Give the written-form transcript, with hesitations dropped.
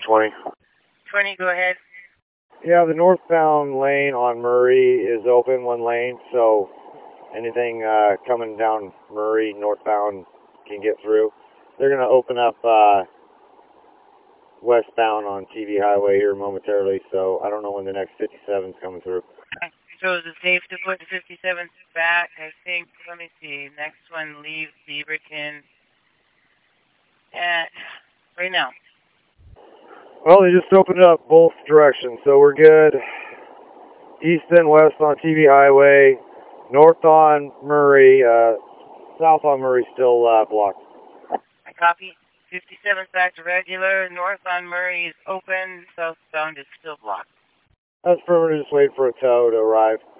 20. 20, go ahead. Yeah, the northbound lane on Murray is open, one lane, so anything coming down Murray northbound can get through. They're going to open up westbound on TV Highway here momentarily, so I don't know when the next 57's coming through. So is it safe to put the 57 back? I think, let me see, next one leaves Beaverton at, right now. Well, they just opened up both directions, so we're good. East and west on TV Highway, north on Murray, south on Murray still blocked. I copy. 57 back to regular, north on Murray is open, southbound is still blocked. That's affirmative, just wait for a tow to arrive.